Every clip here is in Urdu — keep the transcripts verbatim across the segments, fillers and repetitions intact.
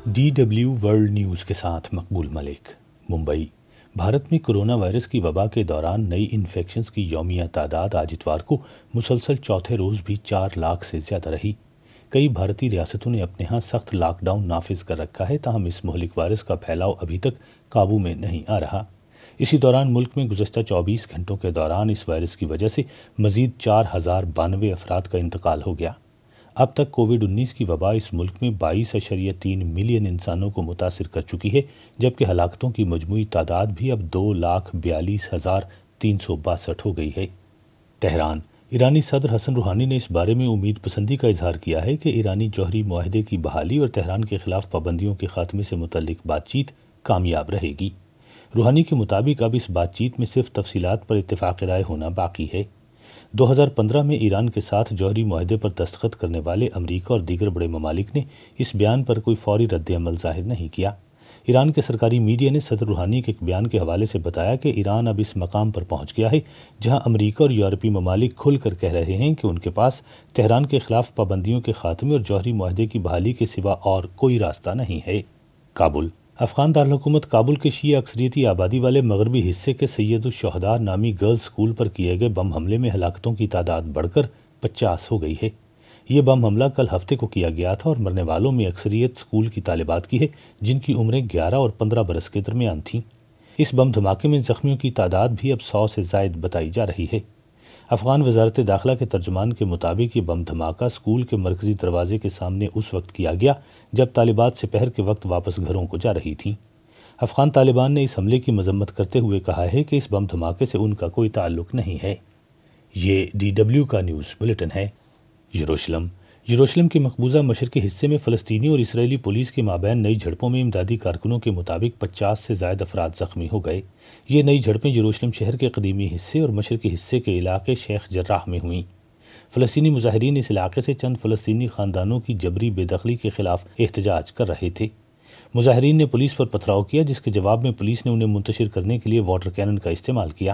ڈی ڈبلیو ورلڈ نیوز کے ساتھ مقبول ملک۔ ممبئی۔ بھارت میں کرونا وائرس کی وبا کے دوران نئی انفیکشنز کی یومیہ تعداد آج اتوار کو مسلسل چوتھے روز بھی چار لاکھ سے زیادہ رہی۔ کئی بھارتی ریاستوں نے اپنے ہاں سخت لاک ڈاؤن نافذ کر رکھا ہے، تاہم اس مہلک وائرس کا پھیلاؤ ابھی تک قابو میں نہیں آ رہا۔ اسی دوران ملک میں گزشتہ چوبیس گھنٹوں کے دوران اس وائرس کی وجہ سے مزید چار ہزار بانوے افراد کا انتقال ہو گیا۔ اب تک کووڈ انیس کی وبا اس ملک میں بائیس اشریہ تین ملین انسانوں کو متاثر کر چکی ہے، جبکہ ہلاکتوں کی مجموعی تعداد بھی اب دو لاکھ بیالیس ہزار تین سو باسٹھ ہو گئی ہے۔ تہران۔ ایرانی صدر حسن روحانی نے اس بارے میں امید پسندی کا اظہار کیا ہے کہ ایرانی جوہری معاہدے کی بحالی اور تہران کے خلاف پابندیوں کے خاتمے سے متعلق بات چیت کامیاب رہے گی۔ روحانی کے مطابق اب اس بات چیت میں صرف تفصیلات پر اتفاق رائے ہونا باقی ہے۔ دو ہزار پندرہ میں ایران کے ساتھ جوہری معاہدے پر دستخط کرنے والے امریکہ اور دیگر بڑے ممالک نے اس بیان پر کوئی فوری رد عمل ظاہر نہیں کیا۔ ایران کے سرکاری میڈیا نے صدر روحانی کے ایک بیان کے حوالے سے بتایا کہ ایران اب اس مقام پر پہنچ گیا ہے جہاں امریکہ اور یورپی ممالک کھل کر کہہ رہے ہیں کہ ان کے پاس تہران کے خلاف پابندیوں کے خاتمے اور جوہری معاہدے کی بحالی کے سوا اور کوئی راستہ نہیں ہے۔ کابل۔ افغان دارالحکومت کابل کے شیعہ اکثریتی آبادی والے مغربی حصے کے سید الشہداء نامی گرلز اسکول پر کیے گئے بم حملے میں ہلاکتوں کی تعداد بڑھ کر پچاس ہو گئی ہے۔ یہ بم حملہ کل ہفتے کو کیا گیا تھا اور مرنے والوں میں اکثریت اسکول کی طالبات کی ہے، جن کی عمریں گیارہ اور پندرہ برس کے درمیان تھیں۔ اس بم دھماکے میں زخمیوں کی تعداد بھی اب سو سے زائد بتائی جا رہی ہے۔ افغان وزارت داخلہ کے ترجمان کے مطابق یہ بم دھماکہ اسکول کے مرکزی دروازے کے سامنے اس وقت کیا گیا جب طالبات سپہر کے وقت واپس گھروں کو جا رہی تھیں۔ افغان طالبان نے اس حملے کی مذمت کرتے ہوئے کہا ہے کہ اس بم دھماکے سے ان کا کوئی تعلق نہیں ہے۔ یہ ڈی ڈبلیو کا نیوز بلیٹن ہے۔ یروشلم۔ یروشلم کے مقبوضہ مشرقی حصے میں فلسطینی اور اسرائیلی پولیس کے مابین نئی جھڑپوں میں امدادی کارکنوں کے مطابق پچاس سے زائد افراد زخمی ہو گئے۔ یہ نئی جھڑپیں یروشلم شہر کے قدیمی حصے اور مشرقی حصے کے علاقے شیخ جراح میں ہوئیں۔ فلسطینی مظاہرین اس علاقے سے چند فلسطینی خاندانوں کی جبری بے دخلی کے خلاف احتجاج کر رہے تھے۔ مظاہرین نے پولیس پر پتھراؤ کیا، جس کے جواب میں پولیس نے انہیں منتشر کرنے کے لیے واٹر کینن کا استعمال کیا۔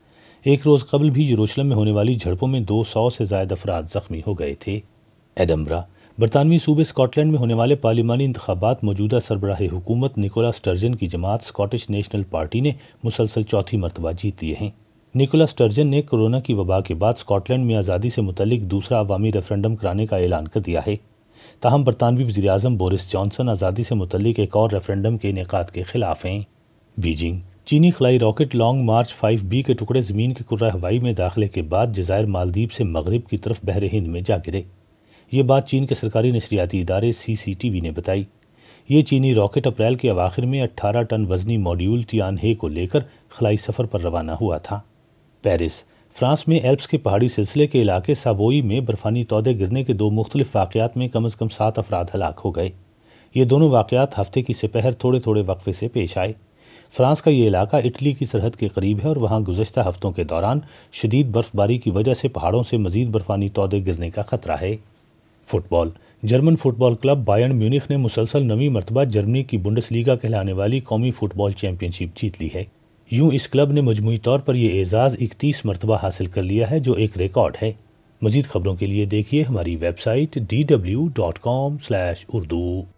ایک روز قبل بھی یروشلم میں ہونے والی جھڑپوں میں دو سو سے زائد افراد زخمی ہو گئے تھے۔ ایڈنبرا۔ برطانوی صوبے اسکاٹ لینڈ میں ہونے والے پارلیمانی انتخابات موجودہ سربراہ حکومت نکولا سٹرجن کی جماعت اسکاٹش نیشنل پارٹی نے مسلسل چوتھی مرتبہ جیت لیے ہیں۔ نکولا سٹرجن نے کورونا کی وبا کے بعد اسکاٹ لینڈ میں آزادی سے متعلق دوسرا عوامی ریفرنڈم کرانے کا اعلان کر دیا ہے۔ تاہم برطانوی وزیر اعظم بورس جانسن آزادی سے متعلق ایک اور ریفرنڈم کے انعقاد کے خلاف ہیں۔ بیجنگ۔ چینی خلائی rocket Long March five B کے ٹکڑے زمین کے کرۂ ہوائی میں داخلے کے بعد جزائر مالدیپ سے مغرب کی طرف بحر ہند میں جا گرے۔ یہ بات چین کے سرکاری نشریاتی ادارے سی سی ٹی وی نے بتائی۔ یہ چینی راکٹ اپریل کے اواخر میں اٹھارہ ٹن وزنی ماڈیول تیان ہے کو لے کر خلائی سفر پر روانہ ہوا تھا۔ پیرس۔ فرانس میں ایلپس کے پہاڑی سلسلے کے علاقے ساووئی میں برفانی تودے گرنے کے دو مختلف واقعات میں کم از کم سات افراد ہلاک ہو گئے۔ یہ دونوں واقعات ہفتے کی سپہر تھوڑے تھوڑے وقفے سے پیش آئے۔ فرانس کا یہ علاقہ اٹلی کی سرحد کے قریب ہے اور وہاں گزشتہ ہفتوں کے دوران شدید برف باری کی وجہ سے پہاڑوں سے مزید برفانی تودے گرنے کا خطرہ ہے۔ Football. German football club Bayern Munich نے مسلسل نویں مرتبہ جرمنی کی بونڈس لیگا کہلانے والی قومی فٹ بال چیمپئن شپ جیت لی ہے۔ یوں اس کلب نے مجموعی طور پر یہ اعزاز اکتیس مرتبہ حاصل کر لیا ہے، جو ایک ریکارڈ ہے۔ مزید خبروں کے لیے دیکھیے ہماری website D W dot com slash Urdu.